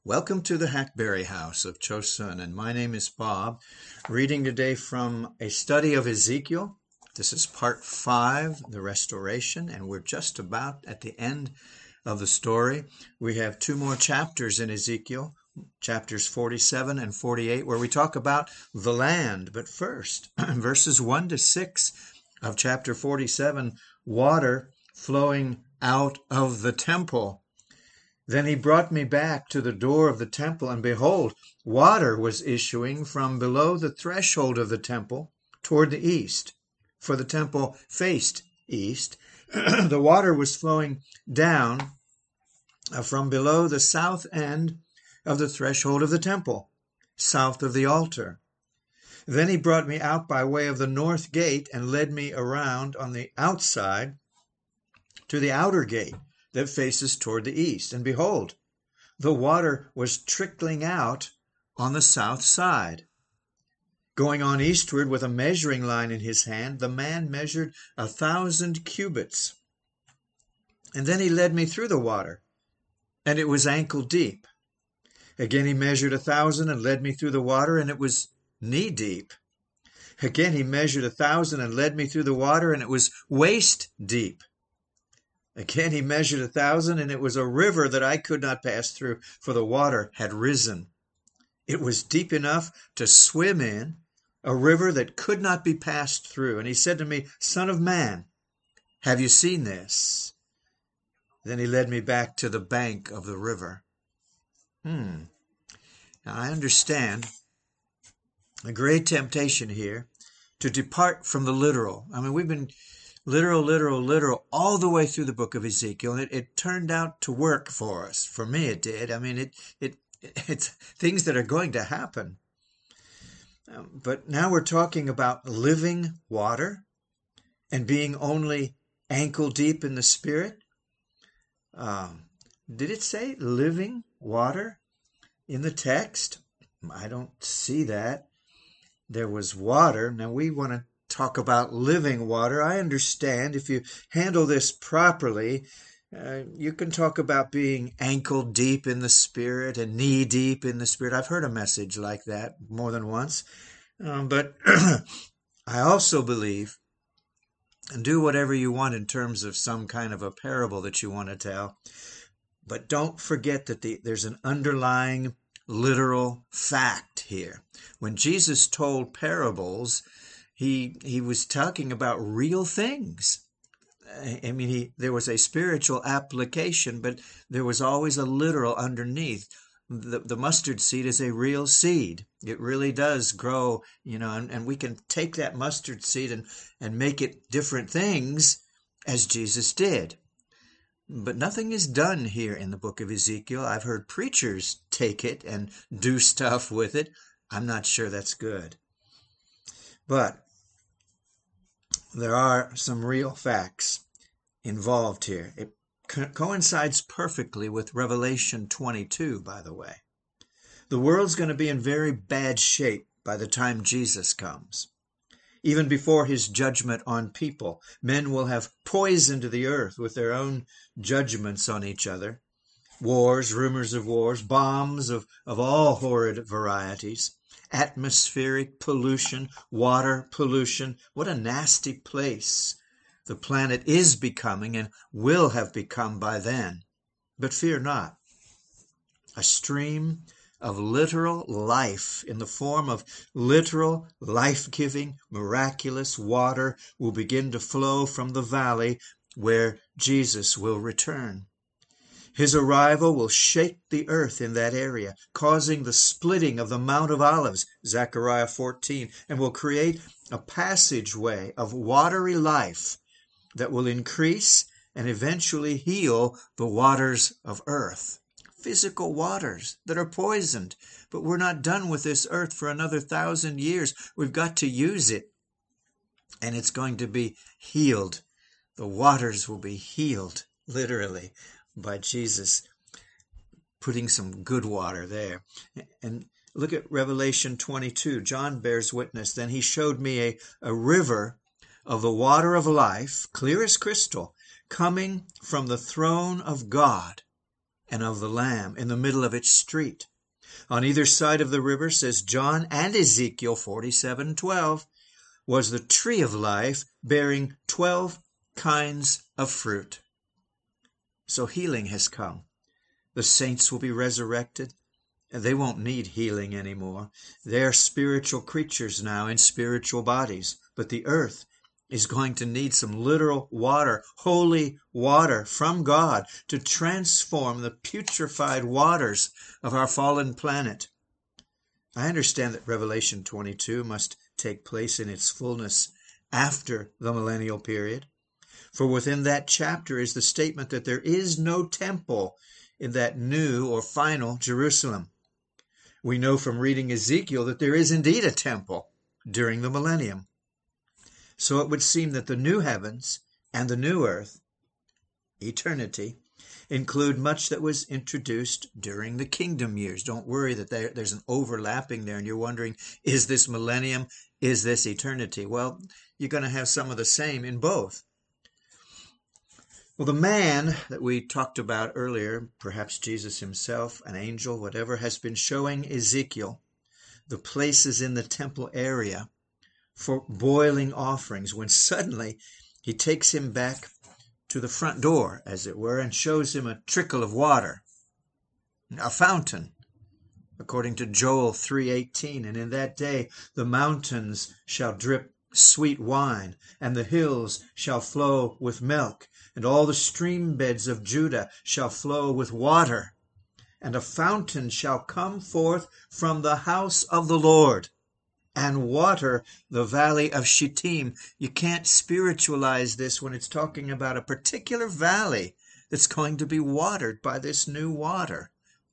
Welcome to the Hackberry House of Chosun, and my name is Bob, reading today from a study of Ezekiel. This is part 5, the restoration, and we're just about at the end of the story. We have 2 more chapters in Ezekiel, chapters 47 and 48, where we talk about the land. But first, verses 1 to 6 of chapter 47, water flowing out of the temple. Then he brought me back to the door of the temple, and behold, water was issuing from below the threshold of the temple toward the east, for the temple faced east. The water was flowing down from below the south end of the threshold of the temple, south of the altar. Then he brought me out by way of the north gate and led me around on the outside to the outer gate that faces toward the east. And behold, the water was trickling out on the south side. Going on eastward with a measuring line in his hand, the man measured 1,000 cubits. And then he led me through the water, and it was ankle deep. Again he measured 1,000 and led me through the water, and it was knee deep. Again he measured 1,000 and led me through the water, and it was waist deep. Again he measured 1,000, and it was a river that I could not pass through, for the water had risen. It was deep enough to swim in, a river that could not be passed through. And he said to me, Son of man, have you seen this? Then he led me back to the bank of the river. Now I understand a great temptation here to depart from the literal. I mean, we've been literal, all the way through the book of Ezekiel. And it turned out to work for us. For me, it did. I mean, it's things that are going to happen. But now we're talking about living water and being only ankle deep in the Spirit. Did it say living water in the text? I don't see that. There was water. Now we want to talk about living water. I understand if you handle this properly, you can talk about being ankle deep in the Spirit and knee deep in the Spirit. I've heard a message like that more than once. But I also believe, and do whatever you want in terms of some kind of a parable that you want to tell, but don't forget that there's an underlying literal fact here. When Jesus told parables, he was talking about real things. I mean, there was a spiritual application, but there was always a literal underneath. The mustard seed is a real seed. It really does grow, and we can take that mustard seed and make it different things as Jesus did. But nothing is done here in the book of Ezekiel. I've heard preachers take it and do stuff with it. I'm not sure that's good. But there are some real facts involved here. It coincides perfectly with Revelation 22, by the way. The world's going to be in very bad shape by the time Jesus comes. Even before his judgment on people, men will have poisoned the earth with their own judgments on each other. Wars, rumors of wars, bombs of all horrid varieties. Atmospheric pollution, water pollution. What a nasty place the planet is becoming and will have become by then. But fear not. A stream of literal life in the form of literal, life-giving, miraculous water will begin to flow from the valley where Jesus will return. His arrival will shake the earth in that area, causing the splitting of the Mount of Olives, Zechariah 14, and will create a passageway of watery life that will increase and eventually heal the waters of earth. Physical waters that are poisoned, but we're not done with this earth for another 1,000 years. We've got to use it, and it's going to be healed. The waters will be healed, literally, by Jesus putting some good water there. And look at Revelation 22. John bears witness. Then he showed me a river of the water of life, clear as crystal, coming from the throne of God and of the Lamb in the middle of its street. On either side of the river, says John and Ezekiel 47:12, was the tree of life bearing 12 kinds of fruit. So healing has come. The saints will be resurrected, and they won't need healing anymore. They're spiritual creatures now in spiritual bodies, but the earth is going to need some literal water, holy water from God, to transform the putrefied waters of our fallen planet. I understand that Revelation 22 must take place in its fullness after the millennial period, for within that chapter is the statement that there is no temple in that new or final Jerusalem. We know from reading Ezekiel that there is indeed a temple during the millennium. So it would seem that the new heavens and the new earth, eternity, include much that was introduced during the kingdom years. Don't worry that there's an overlapping there and you're wondering, is this millennium? Is this eternity? Well, you're going to have some of the same in both. Well, the man that we talked about earlier, perhaps Jesus himself, an angel, whatever, has been showing Ezekiel the places in the temple area for boiling offerings, when suddenly he takes him back to the front door, as it were, and shows him a trickle of water, a fountain, according to Joel 3:18. And in that day the mountains shall drip sweet wine, and the hills shall flow with milk, and all the stream beds of Judah shall flow with water, and a fountain shall come forth from the house of the Lord, and water the valley of Shittim. You can't spiritualize this when it's talking about a particular valley that's going to be watered by this new water.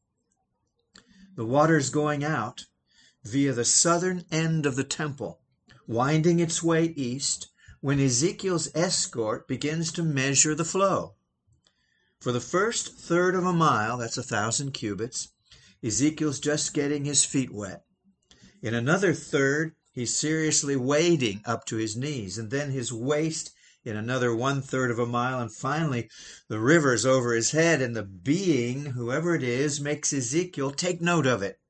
The water's going out via the southern end of the temple, winding its way east, when Ezekiel's escort begins to measure the flow. For the first third of a mile, that's 1,000 cubits, Ezekiel's just getting his feet wet. In another third, he's seriously wading up to his knees, and then his waist in another 1/3 of a mile, and finally the river's over his head, and the being, whoever it is, makes Ezekiel take note of it.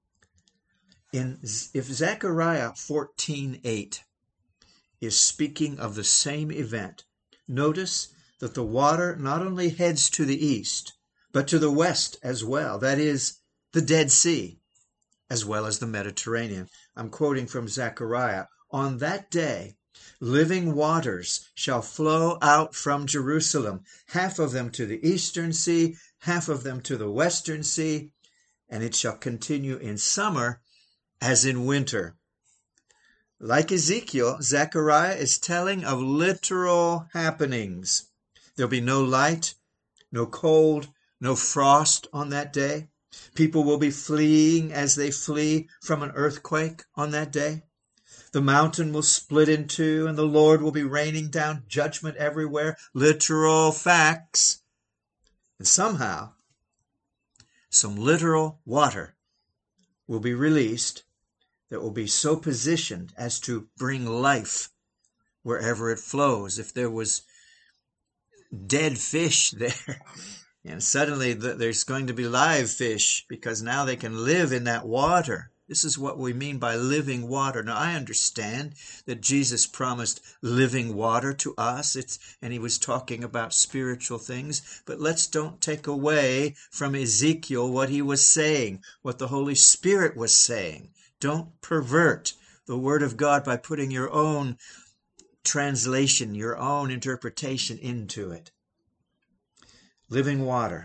If Zechariah 14:8 is speaking of the same event, notice that the water not only heads to the east, but to the west as well. That is, the Dead Sea, as well as the Mediterranean. I'm quoting from Zechariah. On that day, living waters shall flow out from Jerusalem, half of them to the eastern sea, half of them to the western sea, and it shall continue in summer as in winter. Like Ezekiel, Zechariah is telling of literal happenings. There'll be no light, no cold, no frost on that day. People will be fleeing as they flee from an earthquake on that day. The mountain will split in two, and the Lord will be raining down judgment everywhere. Literal facts. And somehow, some literal water will be released that will be so positioned as to bring life wherever it flows. If there was dead fish there, and suddenly there's going to be live fish, because now they can live in that water. This is what we mean by living water. Now, I understand that Jesus promised living water to us, and he was talking about spiritual things, but don't take away from Ezekiel what he was saying, what the Holy Spirit was saying. Don't pervert the Word of God by putting your own translation, your own interpretation into it. Living water.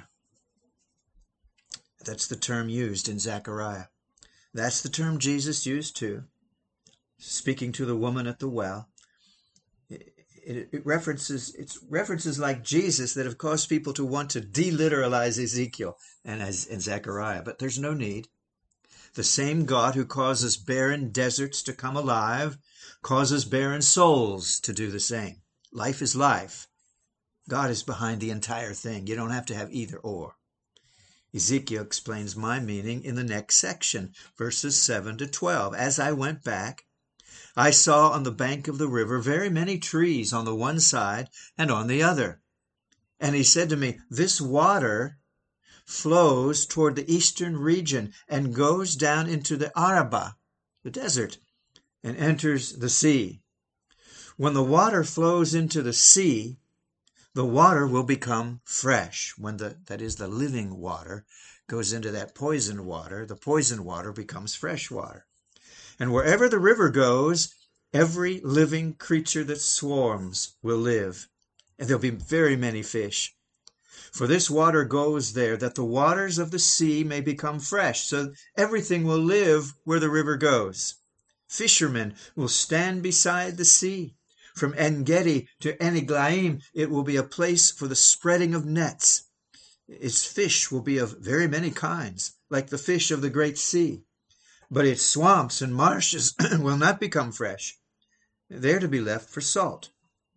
That's the term used in Zechariah. That's the term Jesus used too, speaking to the woman at the well. It's references like Jesus that have caused people to want to deliteralize Ezekiel and Zechariah, but there's no need. The same God who causes barren deserts to come alive causes barren souls to do the same. Life is life. God is behind the entire thing. You don't have to have either or. Ezekiel explains my meaning in the next section, verses 7 to 12. As I went back, I saw on the bank of the river very many trees on the one side and on the other. And he said to me, this water flows toward the eastern region and goes down into the Arabah, the desert, and enters the sea. When the water flows into the sea, the water will become fresh. When that is the living water goes into that poisoned water, the poisoned water becomes fresh water. And wherever the river goes, every living creature that swarms will live, and there'll be very many fish. For this water goes there, that the waters of the sea may become fresh, so everything will live where the river goes. Fishermen will stand beside the sea. From En-gedi to En-eglaim, it will be a place for the spreading of nets. Its fish will be of very many kinds, like the fish of the great sea. But its swamps and marshes will not become fresh. They are to be left for salt.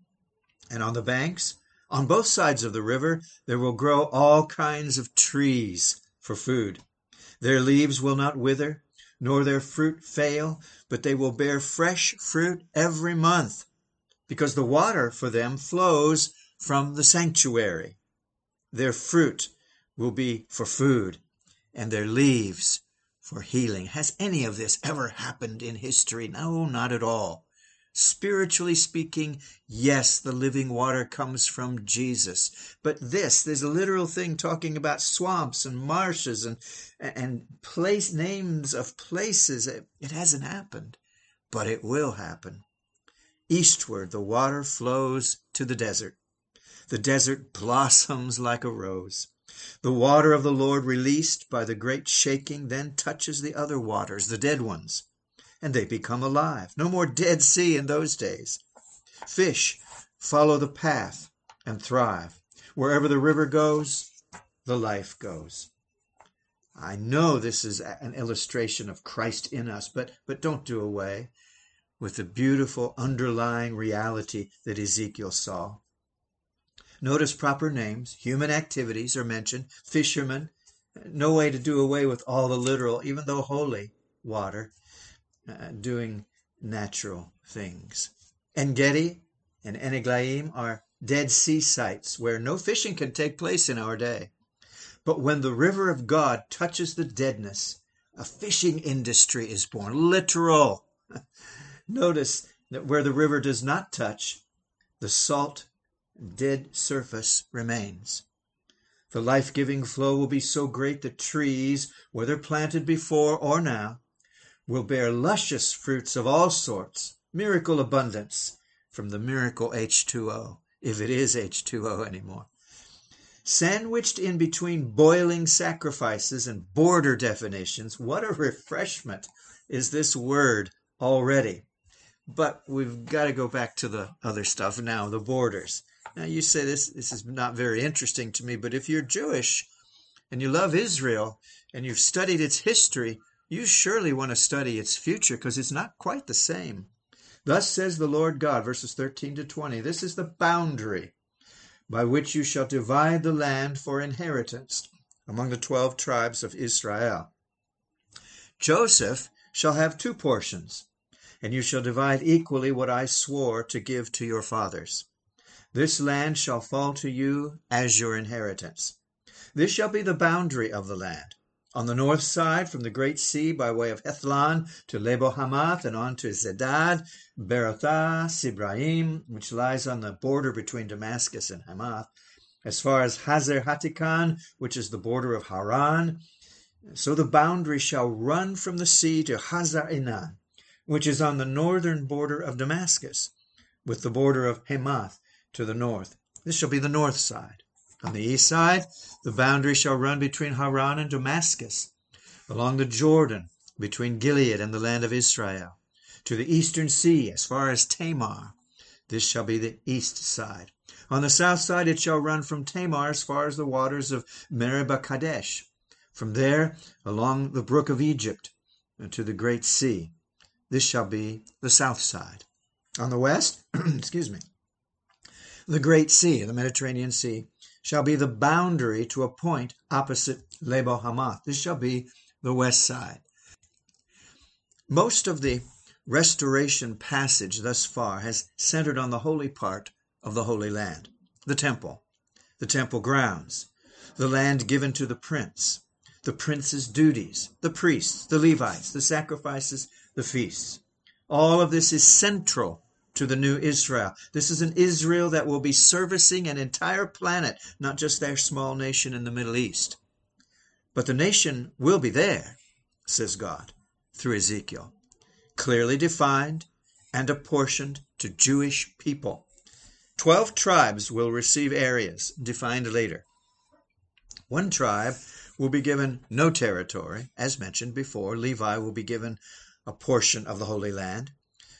And on the banks, on both sides of the river, there will grow all kinds of trees for food. Their leaves will not wither, nor their fruit fail, but they will bear fresh fruit every month, because the water for them flows from the sanctuary. Their fruit will be for food, and their leaves for healing. Has any of this ever happened in history? No, not at all. Spiritually speaking, yes, the living water comes from Jesus. But there's a literal thing talking about swamps and marshes and place names of places. It hasn't happened, but it will happen. Eastward, the water flows to the desert. The desert blossoms like a rose. The water of the Lord, released by the great shaking, then touches the other waters, the dead ones, and they become alive. No more Dead Sea in those days. Fish follow the path and thrive. Wherever the river goes, the life goes. I know this is an illustration of Christ in us, but don't do away with the beautiful underlying reality that Ezekiel saw. Notice proper names, human activities are mentioned, fishermen. No way to do away with all the literal, even though holy, water, doing natural things. En-gedi and En-eglaim are Dead Sea sites where no fishing can take place in our day. But when the river of God touches the deadness, a fishing industry is born, literal. Notice that where the river does not touch, the salt, dead surface remains. The life-giving flow will be so great that trees, whether planted before or now, will bear luscious fruits of all sorts, miracle abundance from the miracle H2O, if it is H2O anymore. Sandwiched in between boiling sacrifices and border definitions, what a refreshment is this word already. But we've got to go back to the other stuff now, the borders. Now you say this is not very interesting to me, but if you're Jewish and you love Israel and you've studied its history, you surely want to study its future, because it's not quite the same. Thus says the Lord God, verses 13 to 20, this is the boundary by which you shall divide the land for inheritance among the 12 tribes of Israel. Joseph shall have 2 portions, and you shall divide equally what I swore to give to your fathers. This land shall fall to you as your inheritance. This shall be the boundary of the land. On the north side, from the great sea by way of Hethlon to Lebo-Hamath and on to Zedad, Berothah, Sibraim, which lies on the border between Damascus and Hamath, as far as Hazer Hatikan, which is the border of Haran. So the boundary shall run from the sea to Hazar Enan, which is on the northern border of Damascus, with the border of Hamath to the north. This shall be the north side. On the east side, the boundary shall run between Haran and Damascus, along the Jordan, between Gilead and the land of Israel, to the eastern sea, as far as Tamar. This shall be the east side. On the south side, it shall run from Tamar as far as the waters of Meribah Kadesh. From there, along the brook of Egypt, to the great sea. This shall be the south side. On the west, the great sea, the Mediterranean Sea, shall be the boundary to a point opposite Lebo-Hamath. This shall be the west side. Most of the restoration passage thus far has centered on the holy part of the Holy Land, the temple grounds. the land given to the prince's duties, the priests, the Levites, the sacrifices, the feasts. All of this is central to the new Israel. This is an Israel that will be servicing an entire planet, not just their small nation in the Middle East. But the nation will be there, says God, through Ezekiel, clearly defined and apportioned to Jewish people. 12 tribes will receive areas defined later. One tribe will be given no territory, as mentioned before. Levi will be given a portion of the Holy Land.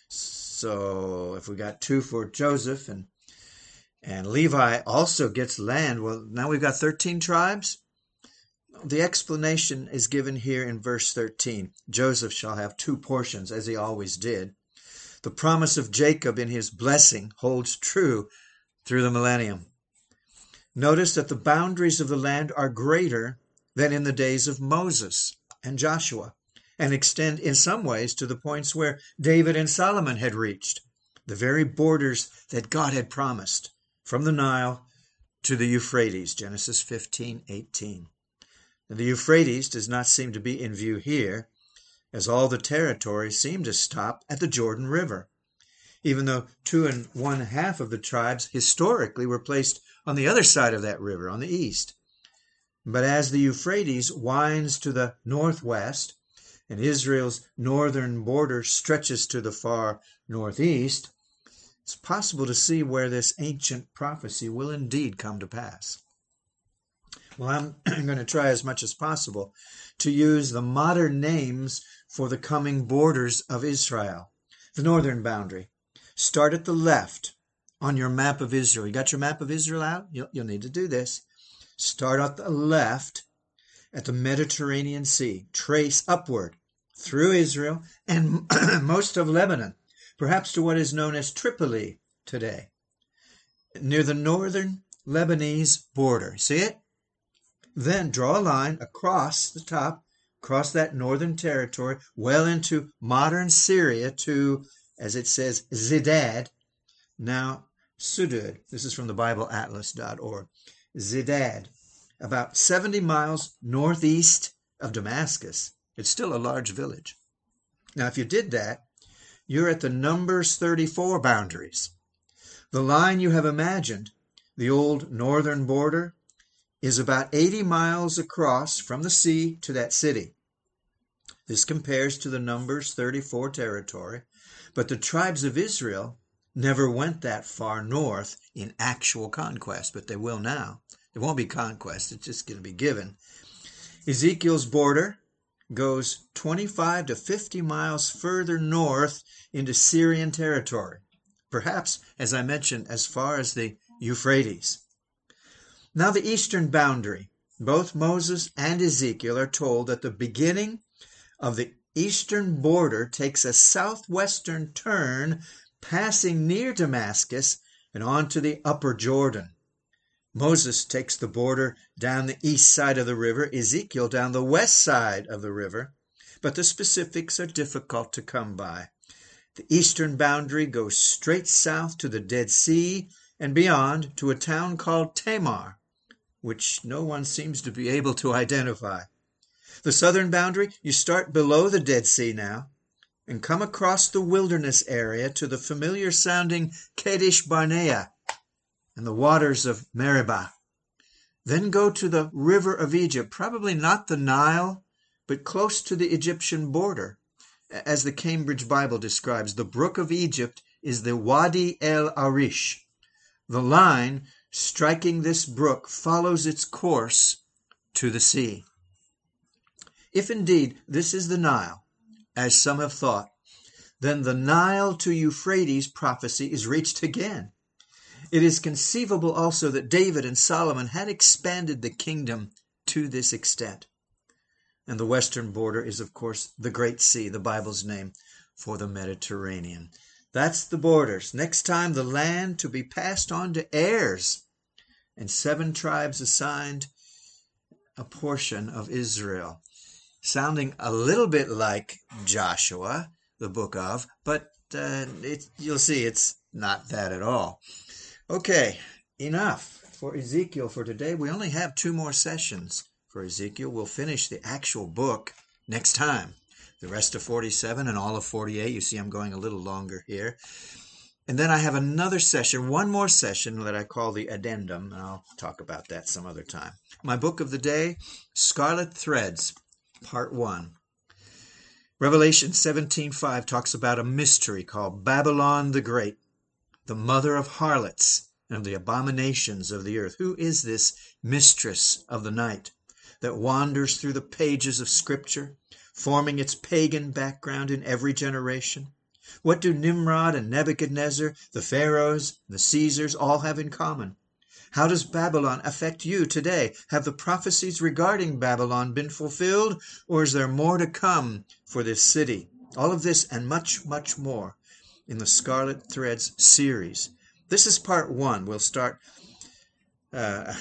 So if we got 2 for Joseph and Levi also gets land, well, now we've got 13 tribes. The explanation is given here in verse 13. Joseph shall have 2 portions, as he always did. The promise of Jacob in his blessing holds true through the millennium. Notice that the boundaries of the land are greater than in the days of Moses and Joshua, and extend in some ways to the points where David and Solomon had reached, the very borders that God had promised, from the Nile to the Euphrates, Genesis 15:18. The Euphrates does not seem to be in view here, as all the territory seemed to stop at the Jordan River, even though 2 1/2 of the tribes historically were placed on the other side of that river, on the east. But as the Euphrates winds to the northwest, and Israel's northern border stretches to the far northeast, it's possible to see where this ancient prophecy will indeed come to pass. Well, I'm going to try as much as possible to use the modern names for the coming borders of Israel. The northern boundary. Start at the left on your map of Israel. You got your map of Israel out? You'll need to do this. Start at the left at the Mediterranean Sea. Trace upward through Israel and most of Lebanon, perhaps to what is known as Tripoli today, near the northern Lebanese border. See it? Then draw a line across the top, across that northern territory, well into modern Syria to, as it says, Zedad, now Sudud. This is from the BibleAtlas.org. Zedad, about 70 miles northeast of Damascus. It's still a large village. Now, if you did that, you're at the Numbers 34 boundaries. The line you have imagined, the old northern border, is about 80 miles across from the sea to that city. This compares to the Numbers 34 territory, but the tribes of Israel never went that far north in actual conquest, but they will now. It won't be conquest, it's just going to be given. Ezekiel's border goes 25 to 50 miles further north into Syrian territory, perhaps, as I mentioned, as far as the Euphrates. Now the eastern boundary. Both Moses and Ezekiel are told that the beginning of the eastern border takes a southwestern turn, passing near Damascus and on to the upper Jordan. Moses takes the border down the east side of the river, Ezekiel down the west side of the river, but the specifics are difficult to come by. The eastern boundary goes straight south to the Dead Sea and beyond to a town called Tamar, which no one seems to be able to identify. The southern boundary, you start below the Dead Sea now and come across the wilderness area to the familiar sounding Kadesh Barnea and the waters of Meribah. Then go to the river of Egypt, probably not the Nile, but close to the Egyptian border. As the Cambridge Bible describes, the brook of Egypt is the Wadi el Arish. The line striking this brook follows its course to the sea. If indeed this is the Nile, as some have thought, then the Nile to Euphrates prophecy is reached again. It is conceivable also that David and Solomon had expanded the kingdom to this extent. And the western border is, of course, the Great Sea, the Bible's name for the Mediterranean. That's the borders. Next time, the land to be passed on to heirs, and 7 tribes assigned a portion of Israel. Sounding a little bit like Joshua, the book of, but you'll see it's not that at all. Okay, enough. for Ezekiel for today. We only have 2 more sessions for Ezekiel. We'll finish the actual book next time. The rest of 47 and all of 48. You see, I'm going a little longer here. And then I have another session, one more session that I call the addendum, and I'll talk about that some other time. My book of the day, Scarlet Threads, Part 1. Revelation 17:5 talks about a mystery called Babylon the Great, the mother of harlots and of the abominations of the earth. Who is this mistress of the night that wanders through the pages of Scripture, forming its pagan background in every generation? What do Nimrod and Nebuchadnezzar, the pharaohs, the Caesars all have in common? How does Babylon affect you today? Have the prophecies regarding Babylon been fulfilled, or is there more to come for this city? All of this and much, much more in the Scarlet Threads series. This is part 1. We'll start, we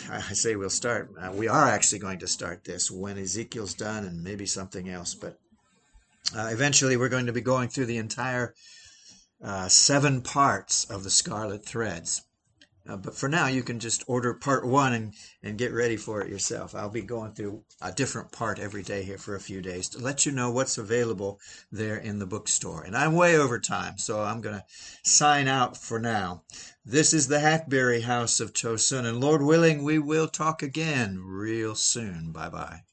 are actually going to start this when Ezekiel's done and maybe something else, but eventually we're going to be going through the entire 7 parts of the Scarlet Threads. But for now, you can just order part 1 and get ready for it yourself. I'll be going through a different part every day here for a few days to let you know what's available there in the bookstore. And I'm way over time, so I'm going to sign out for now. This is the Hackberry House of Chosun, and Lord willing, we will talk again real soon. Bye-bye.